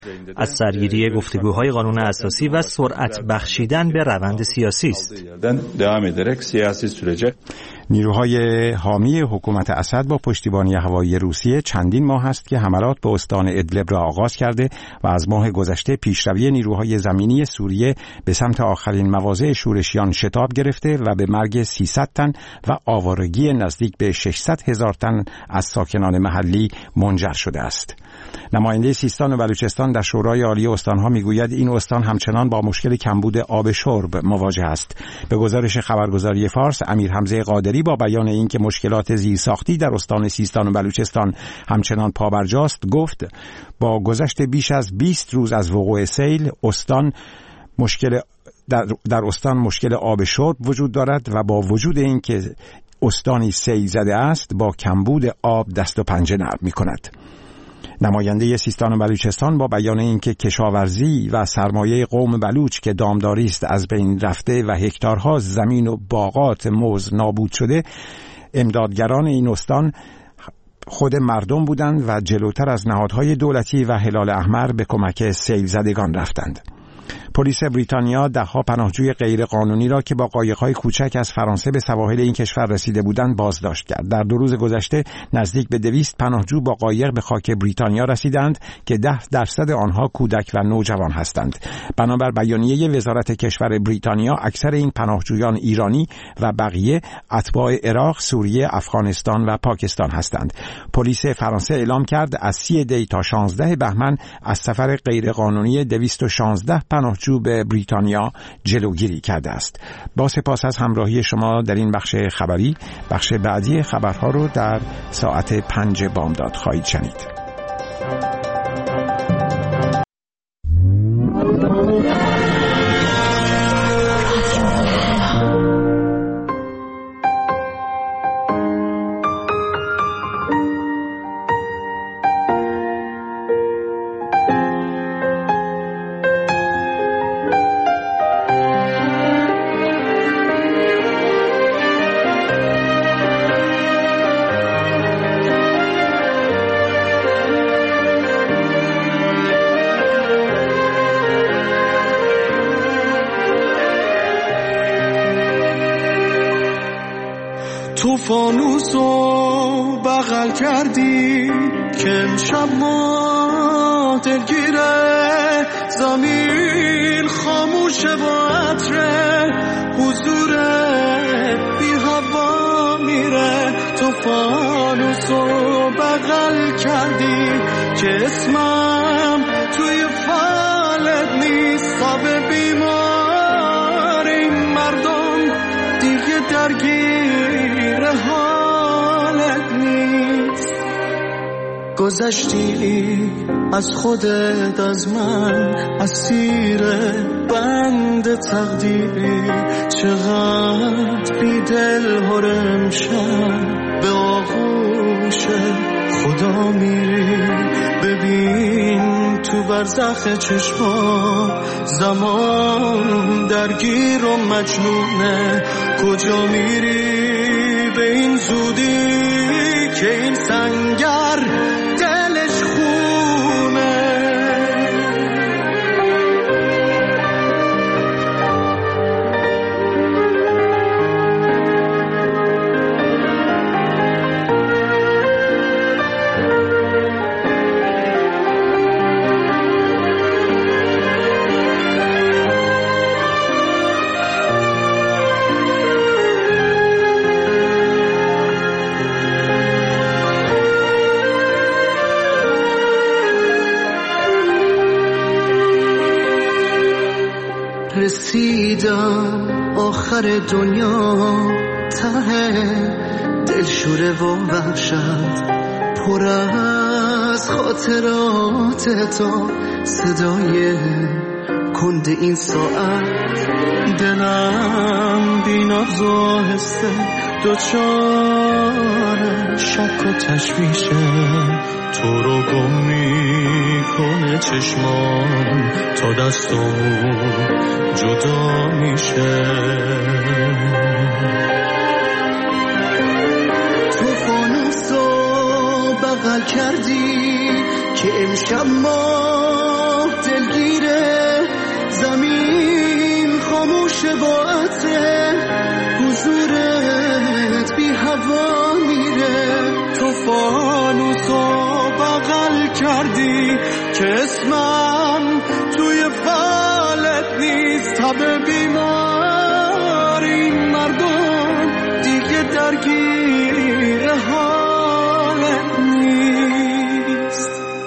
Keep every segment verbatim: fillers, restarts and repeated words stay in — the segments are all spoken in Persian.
از سرگیری گفتگوهای قانون اساسی و سرعت بخشیدن به روند سیاسی است. نیروهای حامی حکومت اسد با پشتیبانی هوایی روسیه چندین ماه است که حملات به استان ادلب را آغاز کرده و از ماه گذشته پیشروی نیروهای زمینی سوریه به سمت آخرین مواضع شورشیان شتاب گرفته و به مرگ سیصد تن و آوارگی نزدیک به ششصد هزار تن از ساکنان محلی منجر شده است. نماینده سیستان و بلوچستان در شورای عالی استانها میگوید این استان همچنان با مشکل کمبود آب شرب مواجه است. به گزارش خبرگزاری فارس، امیر حمزه قادری با بیان اینکه مشکلات زیرساختی در استان سیستان و بلوچستان همچنان پابرجاست گفت با گذشت بیش از بیست روز از وقوع سیل استان مشکل در, در استان مشکل آب شرب وجود دارد و با وجود اینکه استانی سیل زده است با کمبود آب دست و پنجه نرم می‌کند. نماینده سیستان و بلوچستان با بیان اینکه کشاورزی و سرمایه قوم بلوچ که دامداری است از بین رفته و هکتارها زمین و باغات موز نابود شده، امدادگران این استان خود مردم بودند و جلوتر از نهادهای دولتی و هلال احمر به کمک سیل زدگان رفتند. پلیس بریتانیا دهها پناهجوی غیر قانونی را که با قایق‌های کوچک از فرانسه به سواحل این کشور رسیده بودند بازداشت کرد. در دو روز گذشته نزدیک به دویست پناهجو با قایق به خاک بریتانیا رسیدند که ده درصد آنها کودک و نوجوان هستند. بنابر بیانیه وزارت کشور بریتانیا اکثر این پناهجویان ایرانی و بقیه اتباع عراق، سوریه، افغانستان و پاکستان هستند. پلیس فرانسه اعلام کرد از سی دی تا شانزده بهمن از سفر غیر قانونی دویست و شانزده پناهجو به بریتانیا جلوگیری کرده است. با سپاس از همراهی شما در این بخش خبری. بخش بعدی خبرها رو در ساعت پنج بامداد خواهید شنید. تو فانوسو بغل کردی که امشب ما دلگیره، زمین خاموش با عطره، حضور بی هوا میره. تو فانوسو بغل کردی که اسمم توی فالت نیست، خواب بیماری مردم دیگه درگیر حالت نیست. گذشتی از خودت، از من، اسیر بند تقدیری. چقدر بی دل هر امشب به آغوش خدا میری. ببین تو برزخ چشما زمان درگیر و مجنونه. کجا میری به این زودی که این سنگر دلش خونه؟ رسیدم آخر دنیا، ته دلشوره و وحشت، پر از خاطرات تا صدای کند این ساعت. دلم بی‌نبض و آهسته دوچار شک و تشویشه. تو رو گم میکنه چشمان تا دستم جدا میشه. تو فانوسو بغل کردی که امشب ما که اسمم توی فالت نیست. تب بیماری مردم دیگه درگیر حالت نیست.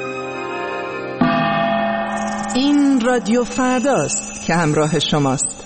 این رادیو فرداست که همراه شماست.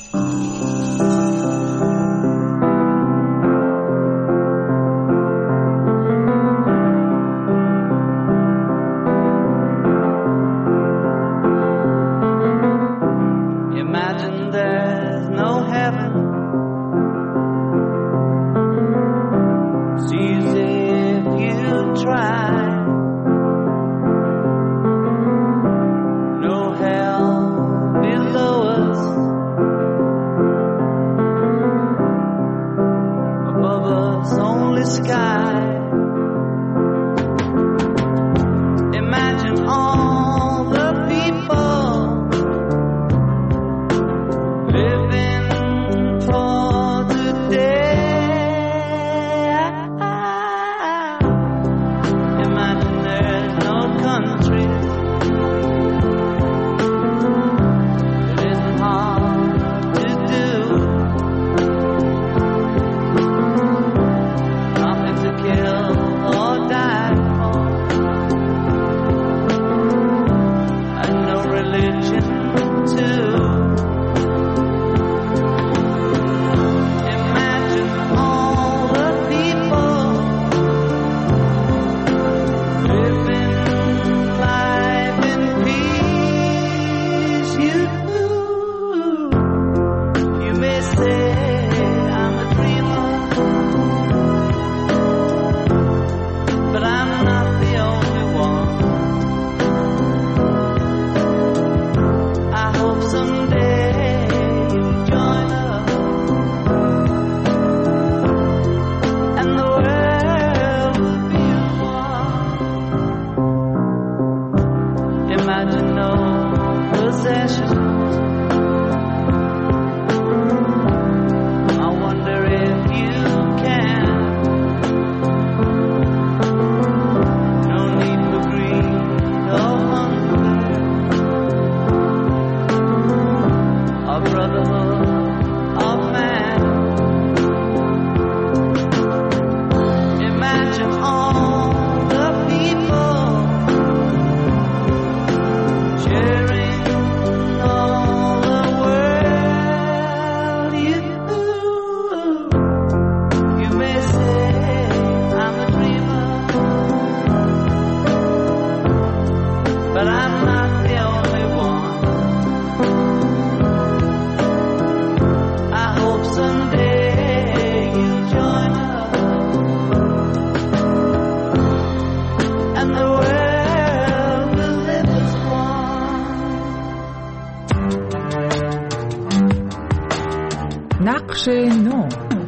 نقش نو.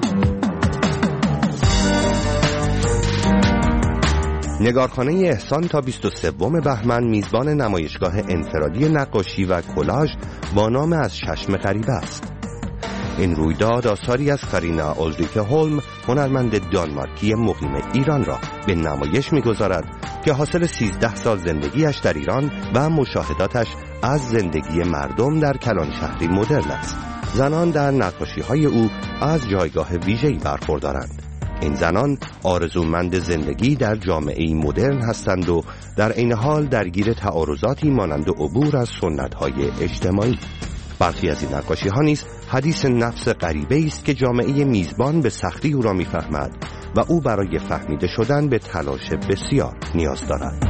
نگارخانه احسان تا بیست و سوم بهمن میزبان نمایشگاه انفرادی نقاشی و کلاژ با نام از چشم غریبه است. این رویداد آثاری از کارینا اولریکه هولم، هنرمند دانمارکی مقیم ایران را به نمایش می‌گذارد که حاصل سیزده سال زندگیش در ایران و مشاهداتش از زندگی مردم در کلانشهری مدرن است. زنان در نقاشی‌های او از جایگاه ویژه‌ای برخوردارند. این زنان آرزومند زندگی در جامعه‌ای مدرن هستند و در عین حال درگیر تعارضاتی مانند عبور از سنت‌های اجتماعی. برخی از این نقاشی‌ها نیز حدیث نفس غریبه‌ای است که جامعه میزبان به سختی او را می‌فهمد و او برای فهمیده شدن به تلاش بسیار نیاز دارد.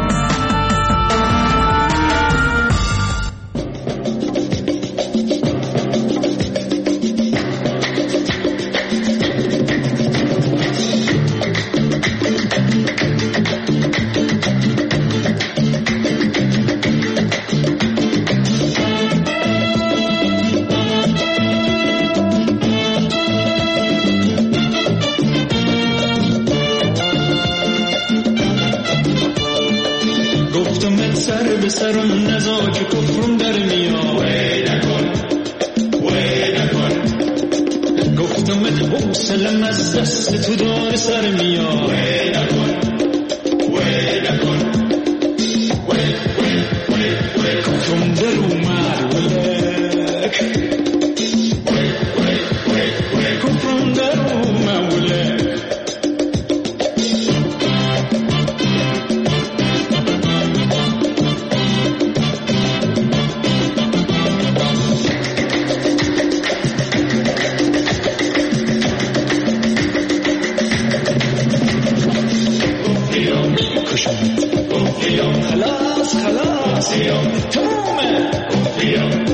به سرم نزا که کفرم در میاد وی نکن وی نکن گفتمت حوصلم از دست تو دار سر میاد وی نکن وی نکن وی وی تمومه گفریا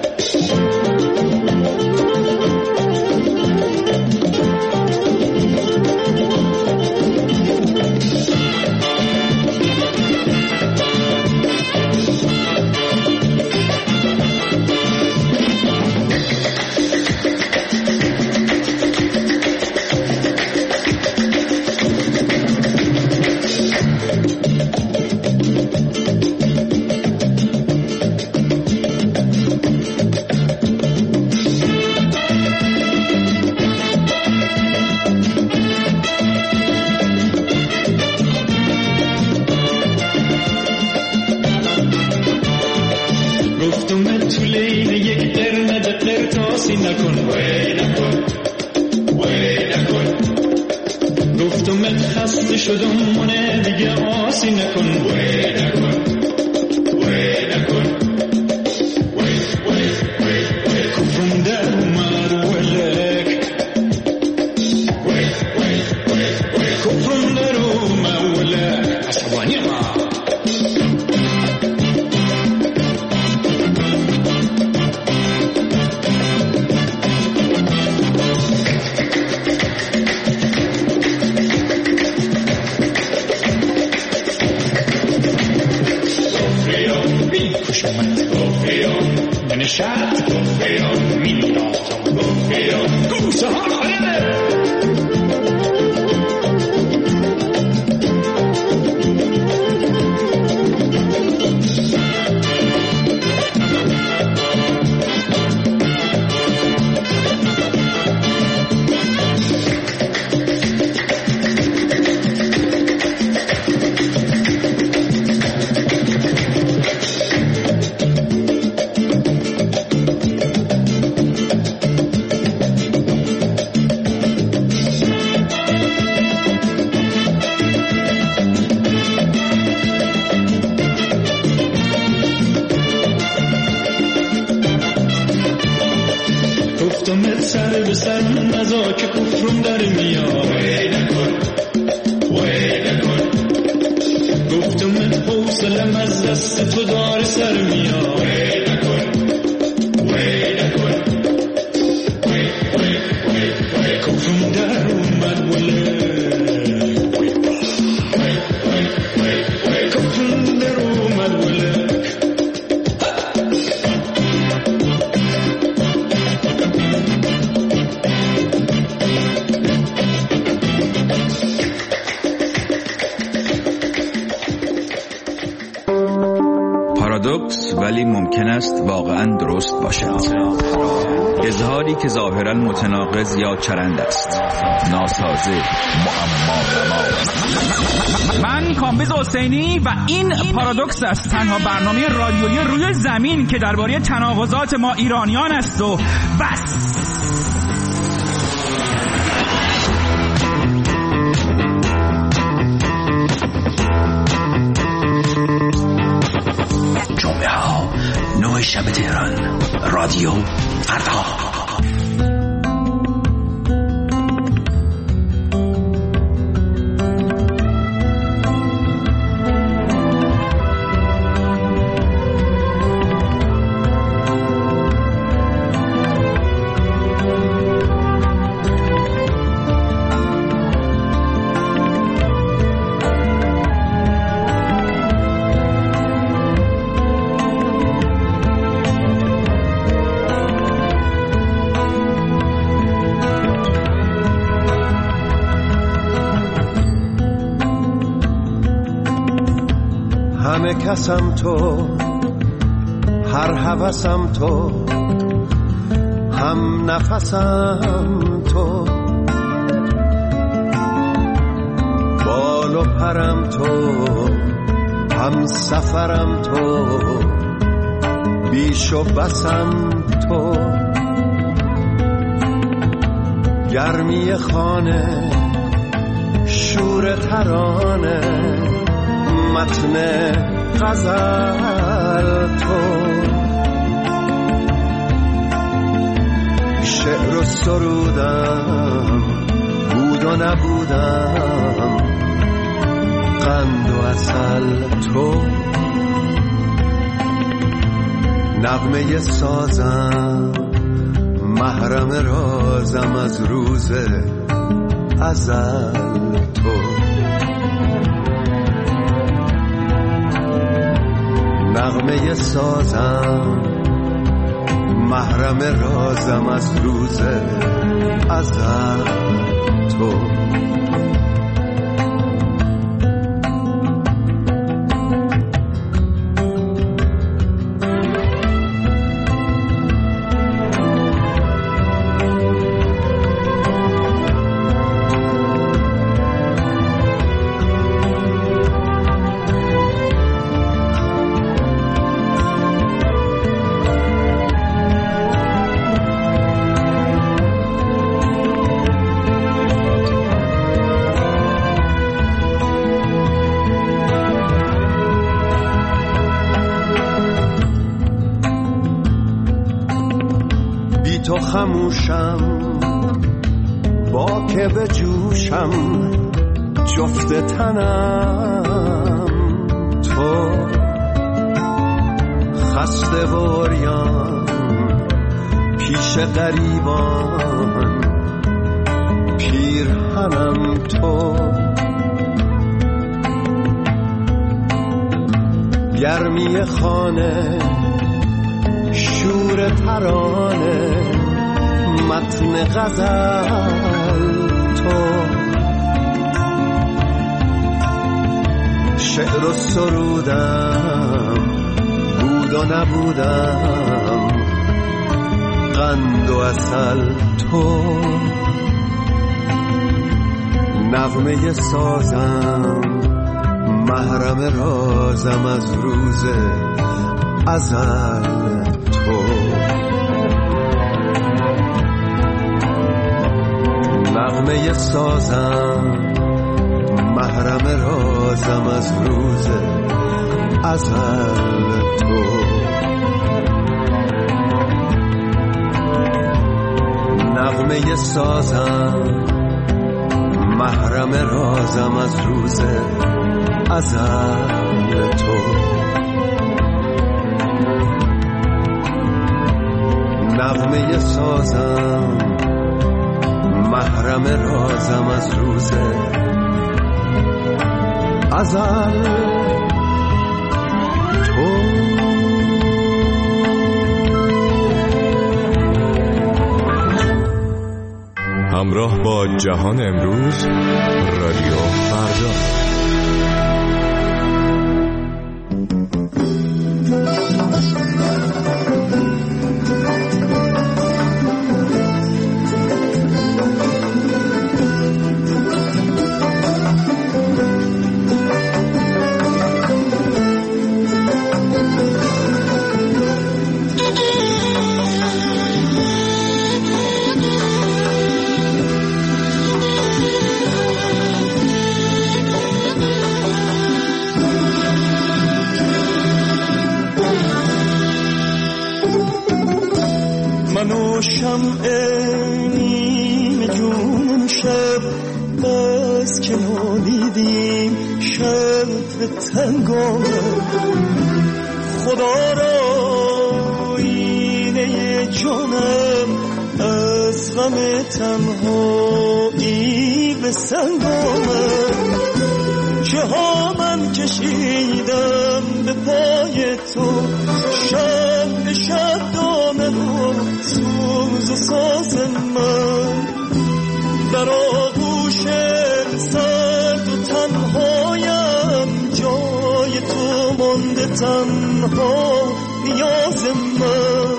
پارادوکس ولی ممکن است واقعا درست باشد. اظهاری که ظاهرا متناقض یا چرند است، ناسازه، معما. من کامبیز حسینی و این پارادوکس است، تنها برنامه رادیویی روی زمین که درباره تناقضات ما ایرانیان است و بس. جمعه ها نه شب تهران، رادیو فردا. همه کسم تو، هر هوسم تو، هم نفسم تو، بال و پرم تو، هم سفرم تو، بیش و بسم تو، گرمی خانه، شور ترانه، متن غزل تو، شعر و سرودم، بود و نبودم، قند و عسل تو، نغمه سازم محرم رازم از روز ازل تو نغمه سازم محرم رازم از روز ازل تو تو خموشم با که به جوشم جفت تنم تو خسته و عریان پیش غریبان پیرهنم تو گرمی خانه شور ترانه متن غزل تو شعر و سرودم بود و نبودم قند و عسل تو نغمه سازم محرم رازم از روز ازل تو نغمه سازم محرم رازم از روز ازل تو نغمه سازم محرم رازم از روز ازل تو نغمه سازم محرم رازم از روز ازل تو همراه با جهان امروز رادیو فردا. شمع نیم جون شب بس که نادیدیم شب به تنگام خدا را آینه جانم از غم تنهایی به سنگامم چه ها من کشیدم به پای تو شب شب دامه و سوز و ساز من در آغوش سرد و تنهایم جای تو مانده تنها نیاز من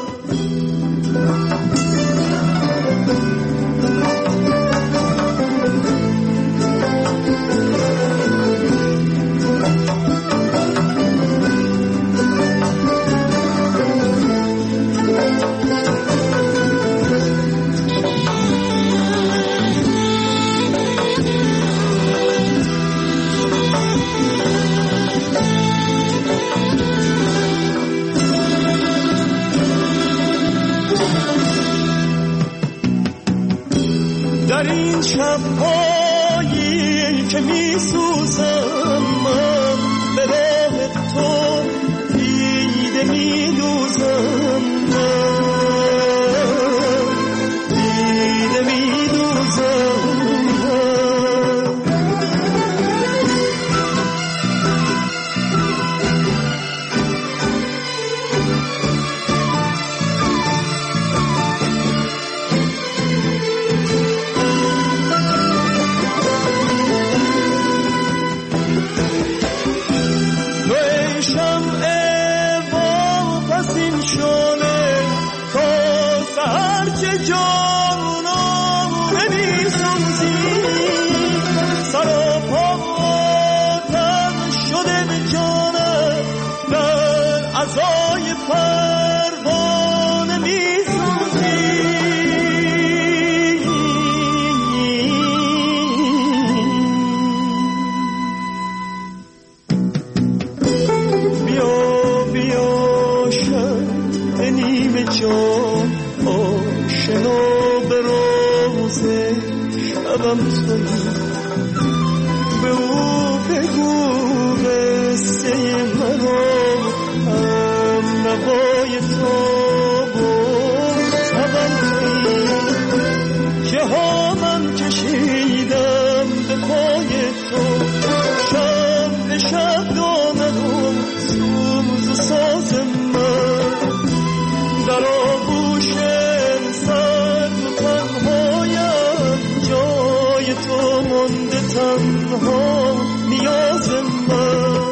در این شب‌هایی که می‌سوزم من به راه تو دیده می‌دوزم پروانه می‌سوزی بیا بیا شب نیمه جان آشنا به روز شبم تویی به او بگو قصه مرا هم نوای تو بود تبم تویی که ها من کشیدم به پای تو شب به شب دامنم سوز و ساز من در آغوش سرد و تنهایم جای تو مانده تنها نیاز من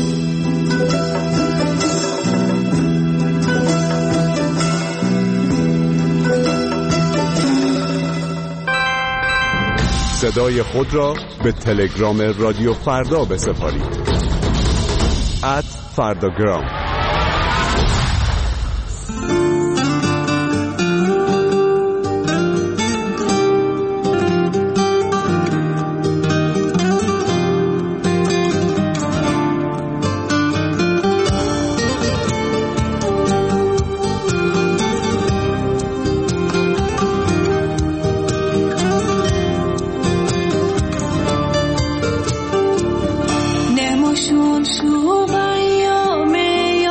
صدای خود را به تلگرام رادیو فردا بسپارید. ات فرداگرام. نماشون شو بیامه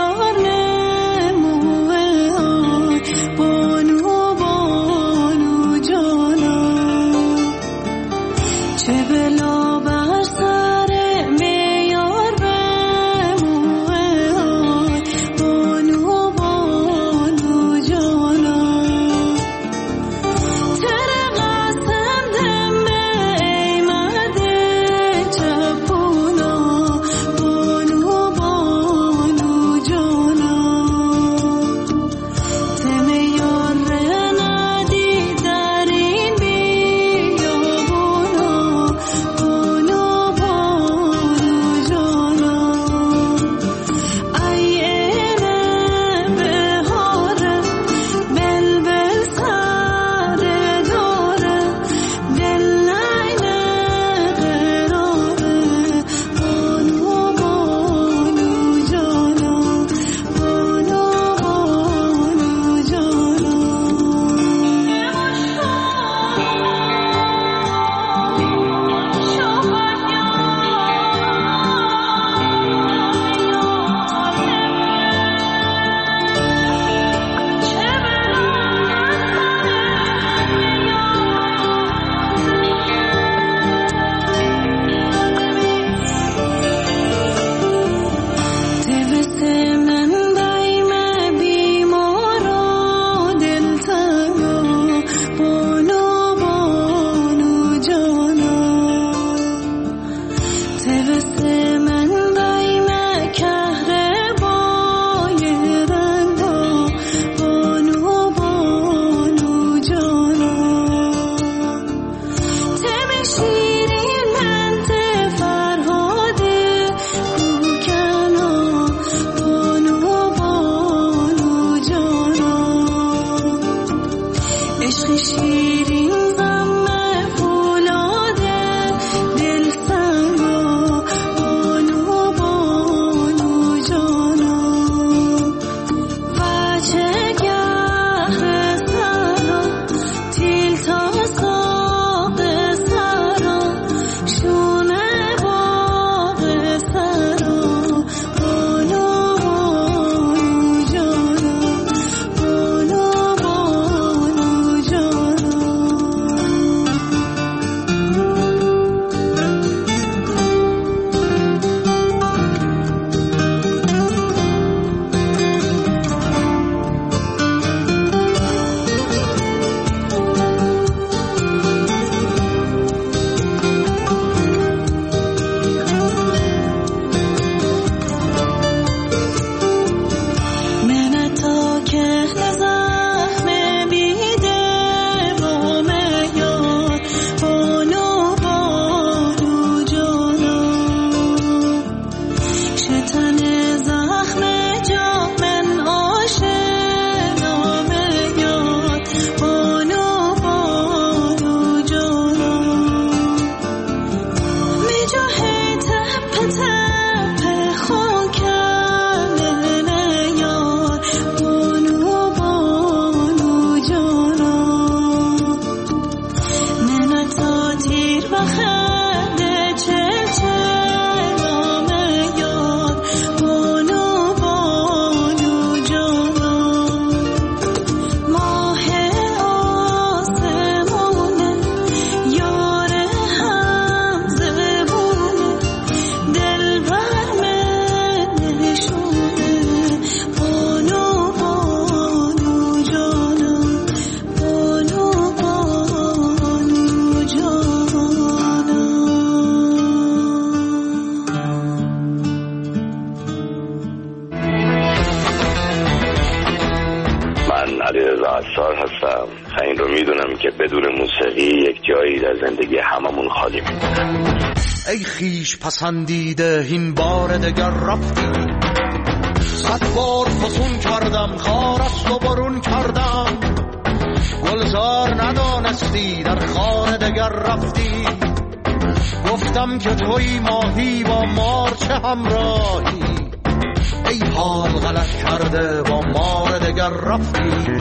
علیرضا عصار هستم. این رو میدونم که بدون موسیقی یک جایی در زندگی هممون خالی میمونه. ای خیش پسندیده این بار دگر رفتی، صد بار فسون کردم خارست و برون کردم، گلزار ندانستی در خانه دگر رفتی، گفتم که توی ماهی با مار چه همراهی، ای حال غلط کرده با مار دگر رفتی.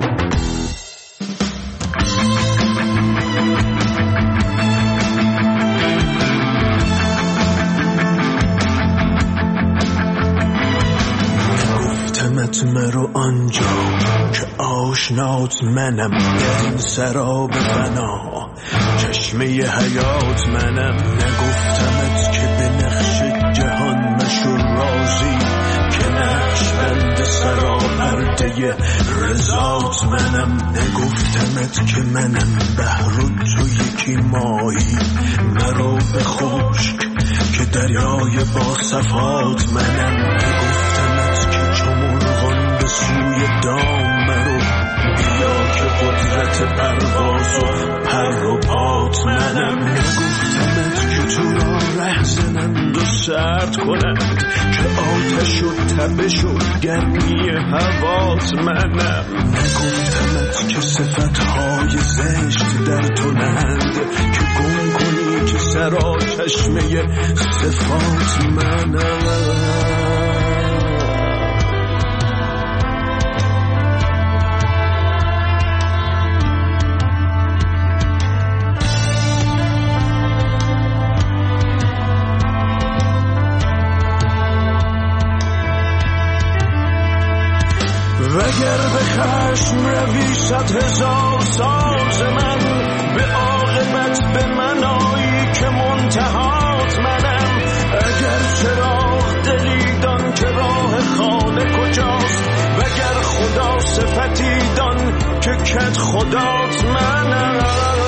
گفتمت مرو آنجا که آشنات منم، در این سراب فنا چشمه حیات منم. نگفتمت که به نقش جهان مشو راضی، که نقش بند سرا پرده رضات منم. نگفتمت که منم بحر و تو یکی ماهی، مرو به خشک که دریای با صفات منم. نگفتمت که چو مرغان به سوی دام مرو، بیا که قدرت پرواز و پر و پات منم. نگفتمت که تو را ره زنند و سرد کنند، که آتش و تبش و گرمی هوات منم. نگفتمت که صفتهای زشت در تو نهند، که گم کنی که سرا چشمه صفات منم. وگر به خشم روی صد هزار ساز من، به عاقبت به منایی که منتهات منم. اگر چراغ دلی دان که راه خانه کجاست، وگر خدا صفتی دان که کت خدات منم.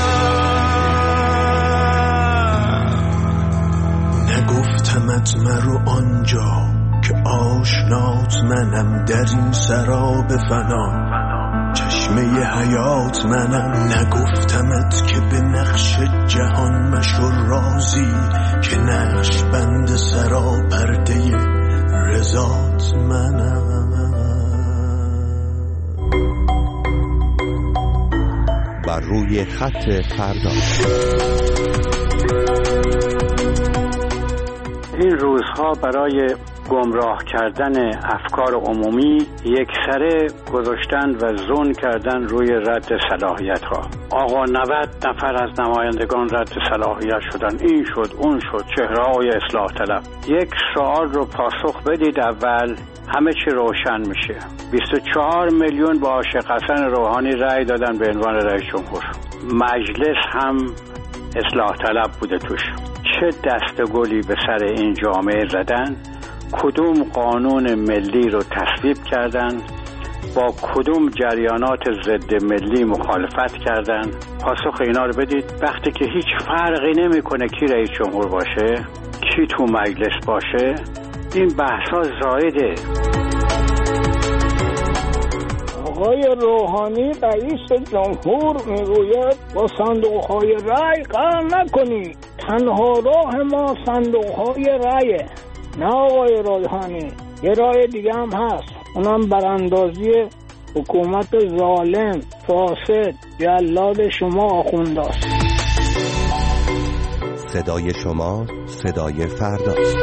نگفتمت مرو آنجا که آشنات منم، در این سراب فنا چشمه حیات منم. نگفتمت که به نقش جهان مشو راضی، که نقش بند سرا پرده رضات منم. بر روی خط فردا. این روزها برای گمراه کردن افکار عمومی یکسره گذاشتن و زون کردن روی رد صلاحیت ها. آقا نود نفر از نمایندگان رد صلاحیت شدن، این شد اون شد، چهره های اصلاح طلب. یک سوال رو پاسخ بدید اول، همه چی روشن میشه. بیست و چهار میلیون با عاشق حسن روحانی رأی دادن به عنوان رئیس جمهور. مجلس هم اصلاح طلب بوده توش. چه دستگلی به سر این جامعه زدن، کدوم قانون ملی رو تصویب کردن، با کدوم جریانات ضد ملی مخالفت کردن. پاسخ اینا رو بدید. وقتی که هیچ فرقی نمیکنه کی رئیس جمهور باشه، کی تو مجلس باشه، این بحثا زایده. آقای روحانی رئیس جمهور میگوید با صندوق‌های رأی قرار نکنی، تنها راه ما صندوق‌های رأیه. نه آقای روحانی، یه راه دیگه هم هست، اونم براندازی حکومت ظالم فاسد جلاد شما آخونداست. صدای شما صدای فرداست.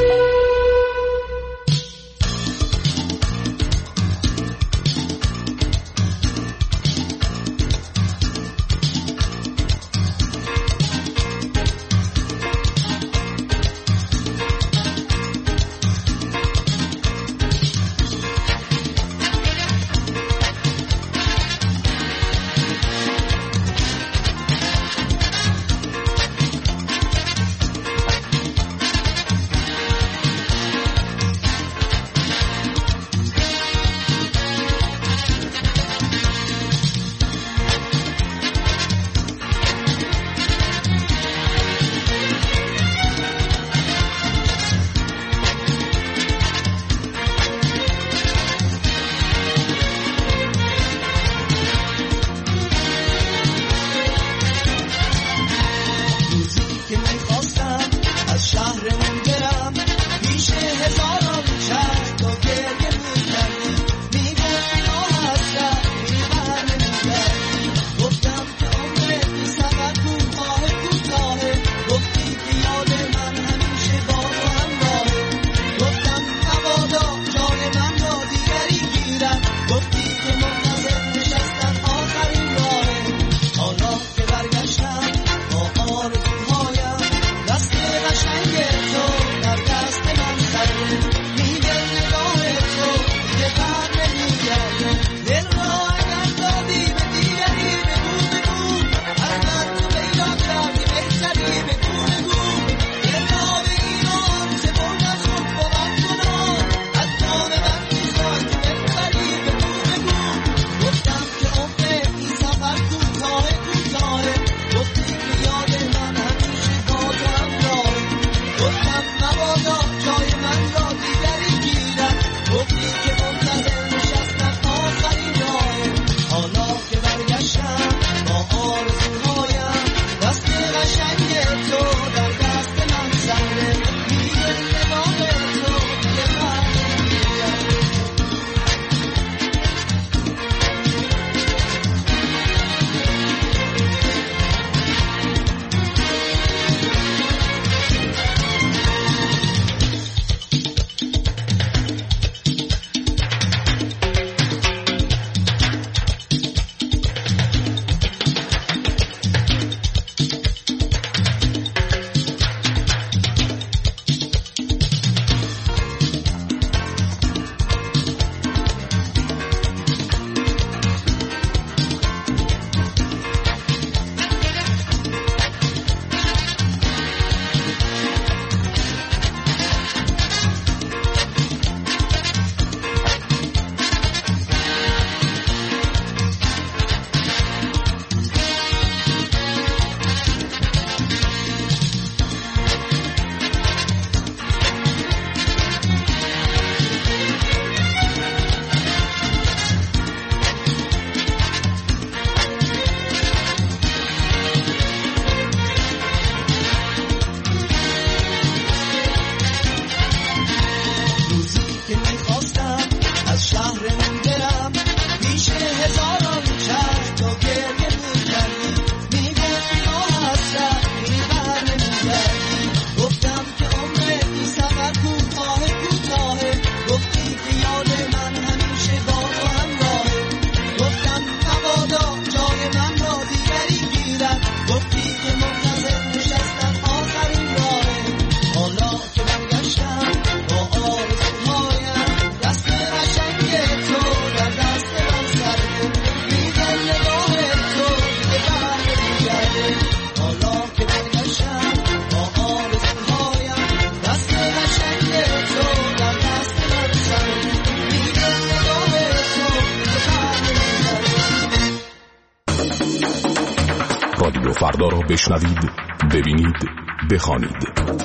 رادیو فردا را بشنوید، ببینید، بخوانید.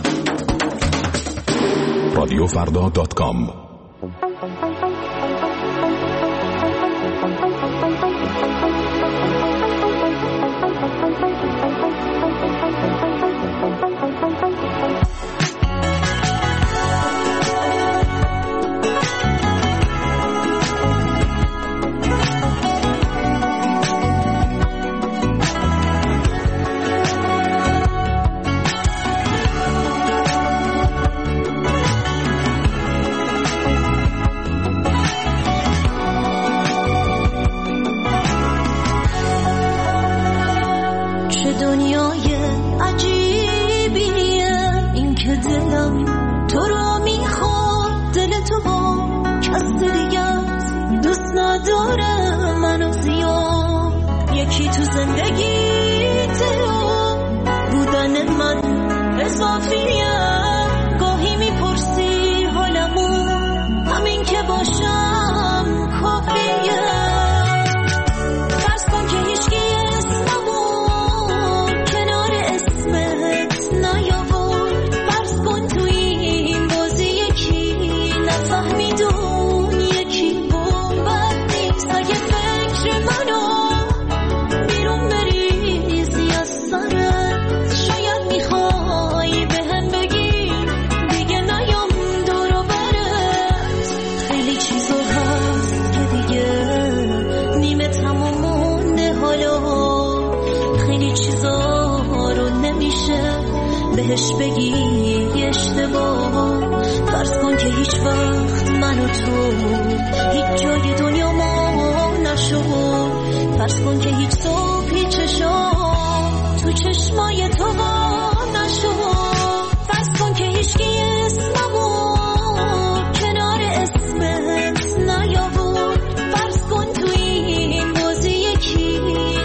رادیو فردا دات کام. بهش بگی اشتباه. فرض کن که هیچ وقت من و تو هیچ جای دنیا ما نشد. فرض کن که هیچ صبح هیچ چشم تو چشمای تو با نشد. فرض کن که هیچ کی اسممو کنار اسمت نیاورد. فرض کن تو این بازی یکی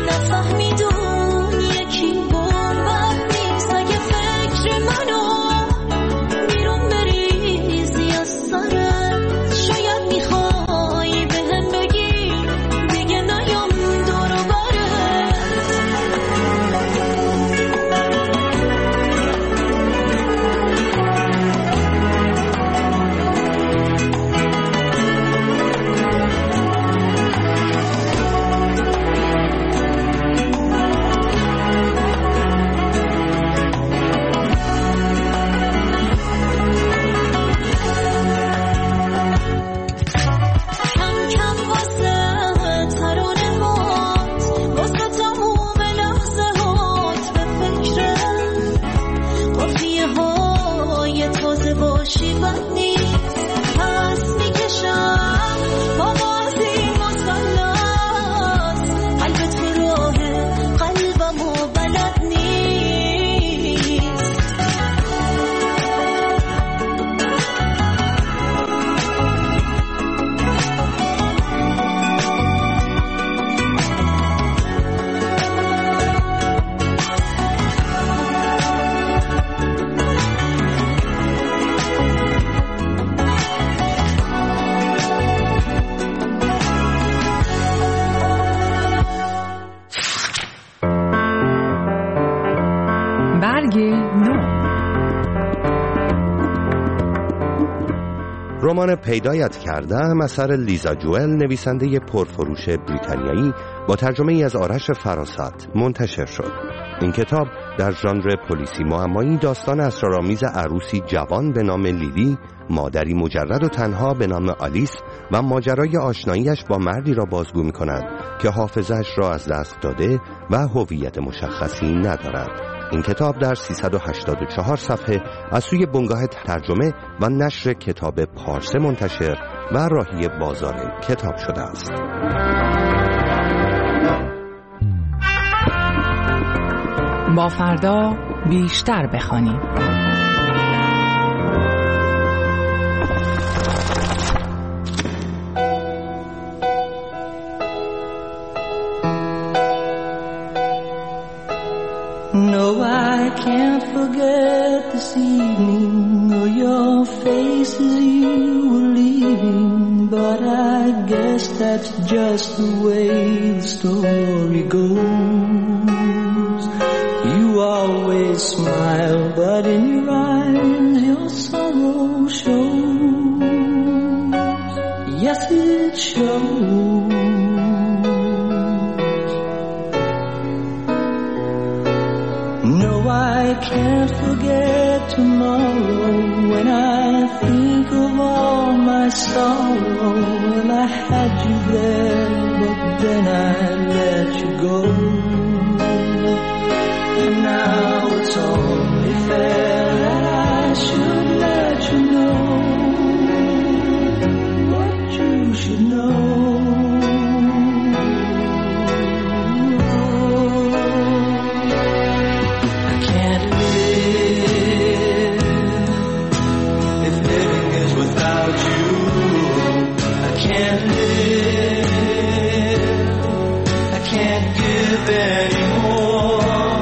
نفهمیدون یکی بومبت نیست. اگه فکر منو بیرون بریزی از سرت، شاید میخوای بهم بگی دیگه نیام دورو برت. رمان پیدایت کردم اثر لیزا جوئل، نویسنده پرفروش بریتانیایی، با ترجمه ای از آرش فراست منتشر شد. این کتاب در ژانر پلیسی معمایی داستان اسرارآمیز عروسی جوان به نام لیلی، مادری مجرد و تنها به نام آلیس و ماجرای آشناییش با مردی را بازگو می‌کند که حافظه‌اش را از دست داده و هویت مشخصی ندارد. این کتاب در سیصد و هشتاد و چهار صفحه از سوی بنگاه ترجمه و نشر کتاب پارسه منتشر و راهی بازار کتاب شده است. با فردا بیشتر بخوانیم. No, I can't forget this evening or your face as you were leaving, but I guess that's just the way the story goes. always smile, but in your eyes your sorrow shows. Yes, it shows. No, I can't forget tomorrow. When I think of all my sorrow, well, I had you there, but then I let you go. And now it's only fair that I should let you know what you should know. I can't live if living is without you. I can't live, I can't give anymore.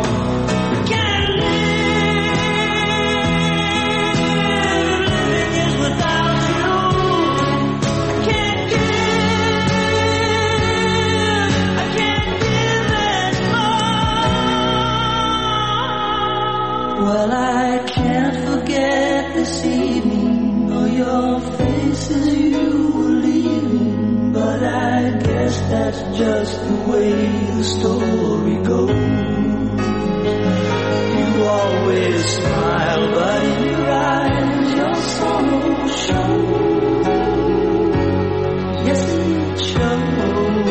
Well, I can't forget this evening or your faces you were leaving, but I guess that's just the way the story goes. You always smile, but in your eyes your sorrow shows. Yes, it shows.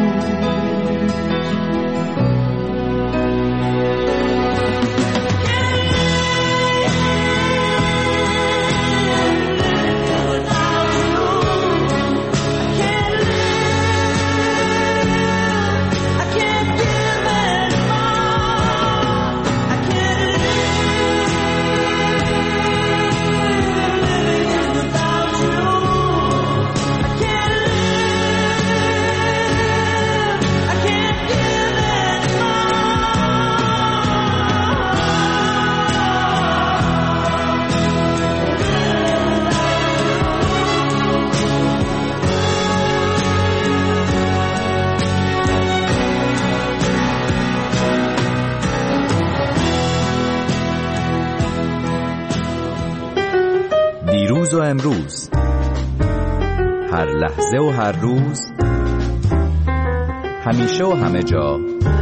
دیروز و امروز، هر لحظه و هر روز، همیشه و همه جا،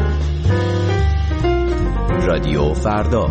رادیو فردا.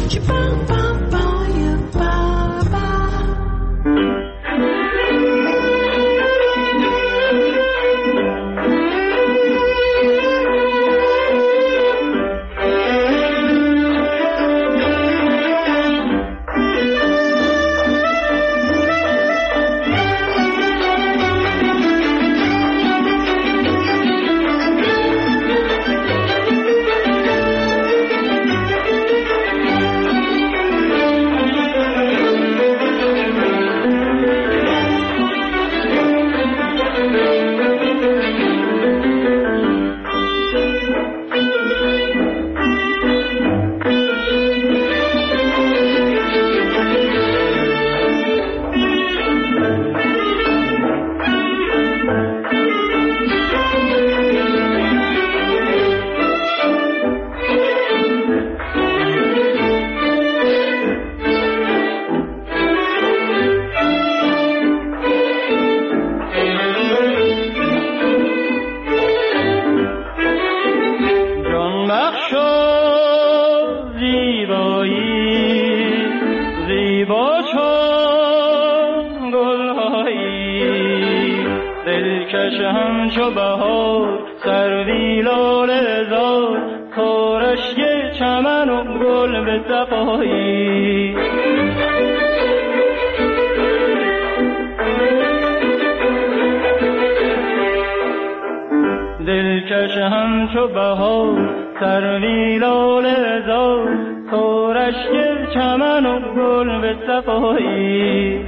دلکش همچو بهار سروی لاله زار تورشک چمن و گل به صفایی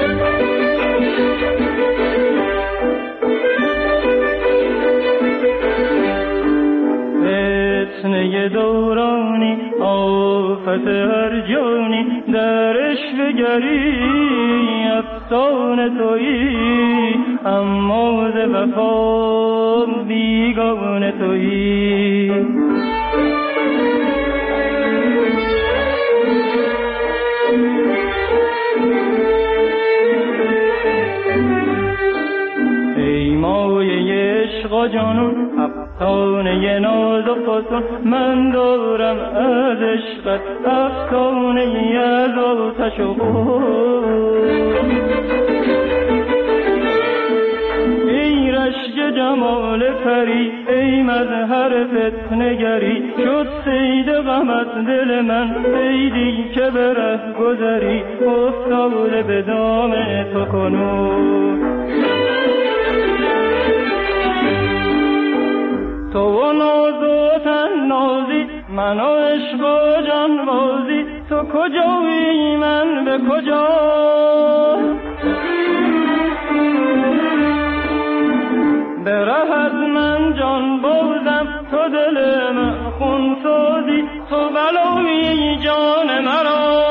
فتنه دورانی آفت هر جانی در عشقگری افسانه تویی اما ز وفا بیگانه تویی عشق و جنون افسانه ناز و فسون من دارم از عشقت افسانه از آتش و خون ای رشک جمال پری ای مظهر فتنگری شد صید غمت دل من صیدی که به ره گذری افتاده به دام تو کنون تو و ناز و تن نازی من و عشق و جان بازی تو کجایی من به کجا به ره از من جان بازم تو دل من خون سازی تو بلایی جان مرا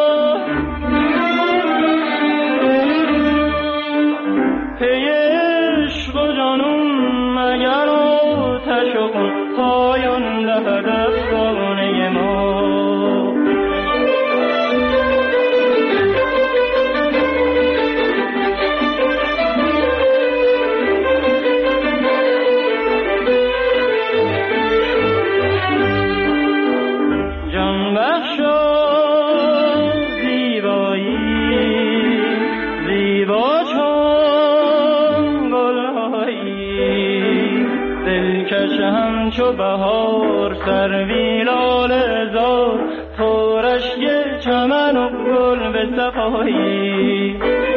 پی عشق و جانون مگر آتش و خون پایان دهد افسانه ما چو بهار سروی لاله زار تو رشک چمن و گل به صفایی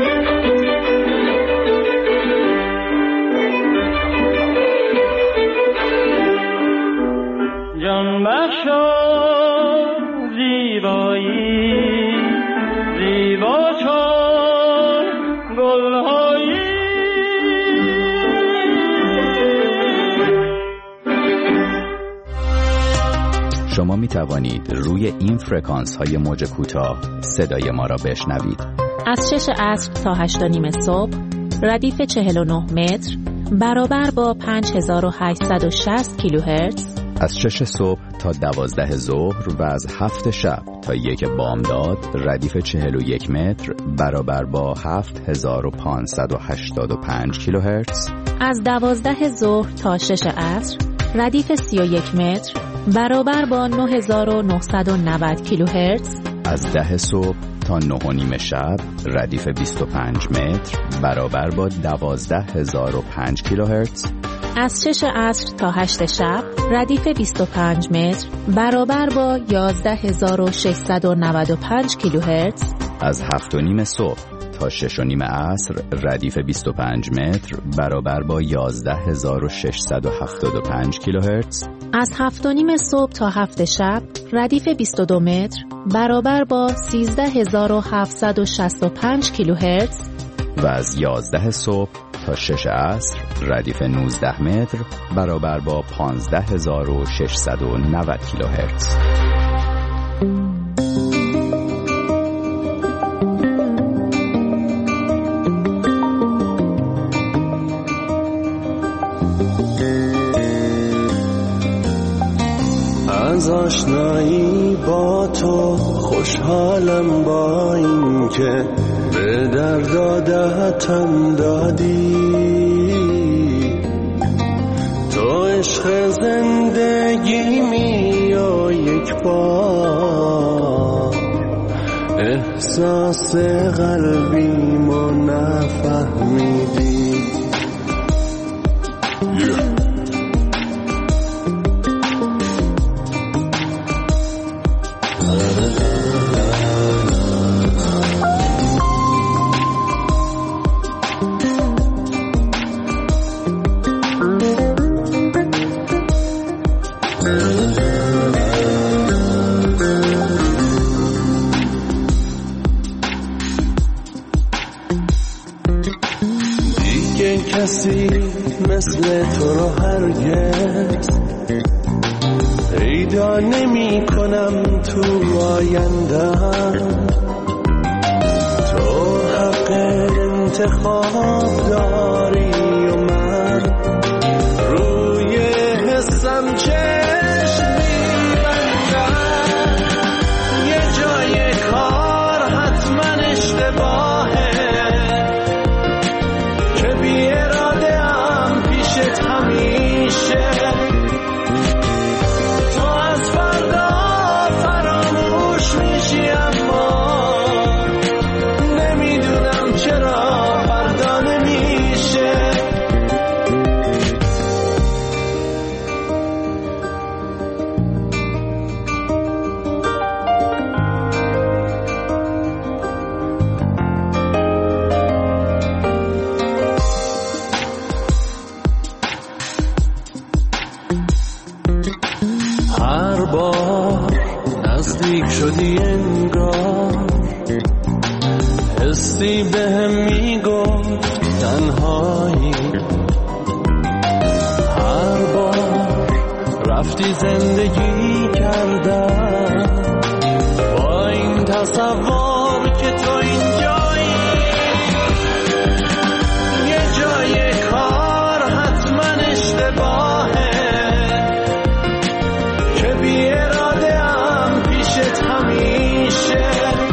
جان بخشا زیبایی زیبا چون گلهایی شما می توانید روی این فرکانس های موج کوتاه صدای ما را بشنوید. از شش عصر تا هشت و نیم صبح ردیف چهل و نه متر برابر با پنج هزار و هشتصد و شصت کیلوهرتز. از شش صبح تا دوازده ظهر و از هفت شب تا یک بامداد ردیف چهل و یک متر برابر با هفت هزار و پانصد و هشتاد و پنج کیلوهرتز. از دوازده ظهر تا شش عصر ردیف سی و یک متر برابر با نه هزار و نهصد و نود کیلوهرتز. از ده صبح تا نه و نیم شب ردیف بیست و پنج متر برابر با دوازده هزار و پنج کیلوهرتز. از شش عصر تا هشت شب ردیف بیست و پنج متر برابر با یازده هزار و ششصد و نود و پنج کیلوهرتز. از هفت و نیم صبح تا شش و نیم عصر ردیف بیست و پنج متر برابر با یازده هزار و ششصد و هفتاد و پنج کیلوهرتز. از هفت و نیم صبح تا هفت شب ردیف بیست و دو متر برابر با سیزده هزار و هفتصد و شصت و پنج کیلوهرتز. و از یازده صبح تا شش عصر ردیف نوزده متر برابر با پانزده هزار و ششصد و نود کیلوهرتز. از آشنایی با تو خوشحالم با این که به درد عادتم دادی تو عشق زندگیمی و یک بار احساس قلبیمو نفهمیدی. کسی مثل تو رو هرگز پیدا نمی کنم تو آیندم. تو حق انتخاب داری و من روی حسم چشم میبندم. یه جای کار حتما اشتباهه که بی اراده هم پیش پیشت همیشه تو از فردا فراموش میشی اما نمیدونم چرا فردا نمیشه هر بار نزدیک شدی انگار حسی بهم میگفت تنهایی هر بار رفتی زندگی کردم با این تصور که تو اینجایی یه جای کار حتما اشتباهه که بی اراده هم پیشت همیشه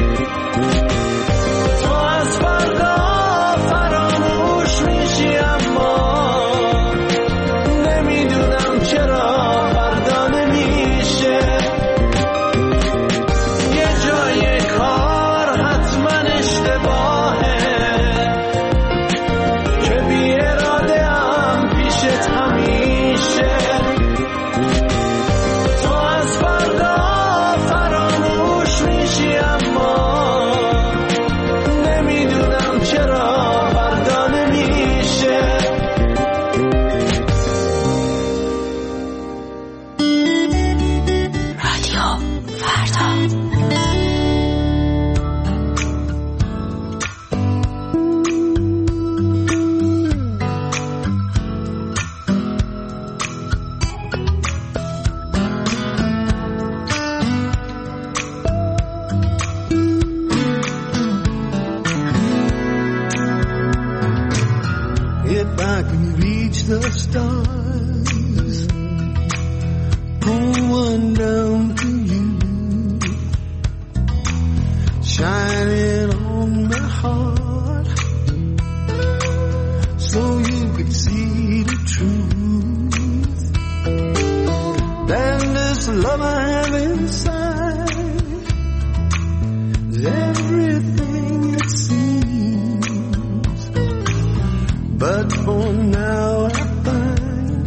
تو از فردا فراموش میشی اما نمیدونم چرا فردا نمیشه یه جای کار حتما اشتباهه که بی اراده هم پیشت همیشه تو از فردا فراموش میشی اما نمیدونم چرا فردا نمیشه رادیو فردا If I can reach the stars, pull one down to you, shine it on my heart, so you could see the truth. Then this love I have inside is everything it seems. But for now I find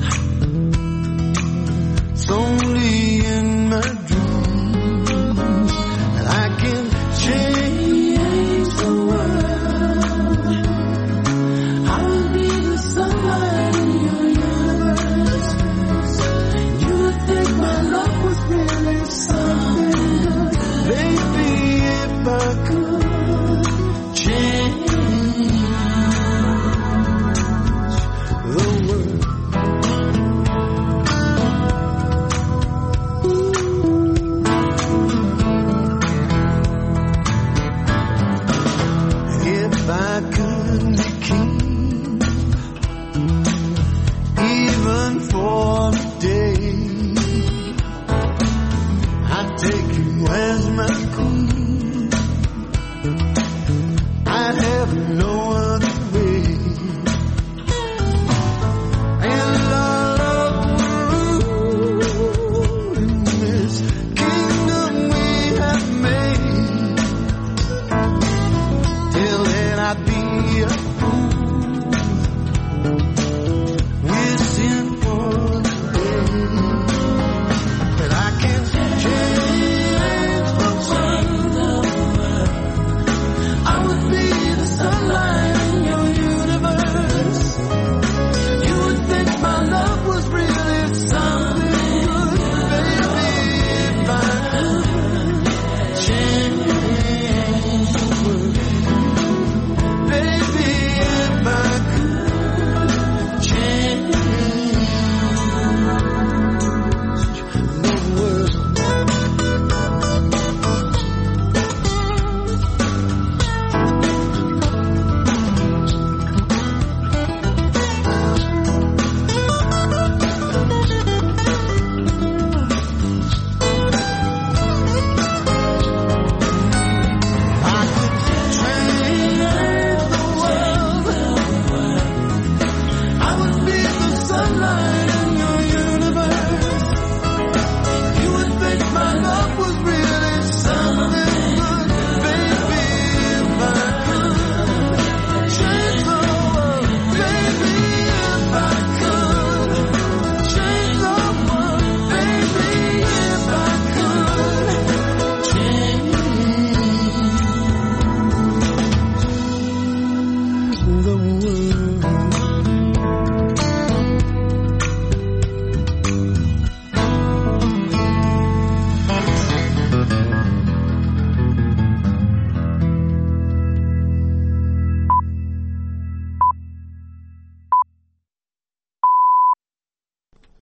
it's only in my dreams that I can change the world. I'll be the sunlight in your universe. You would think my love was really something. Maybe if I could change the world. If I could be king, even for a day, I'd take you as my queen.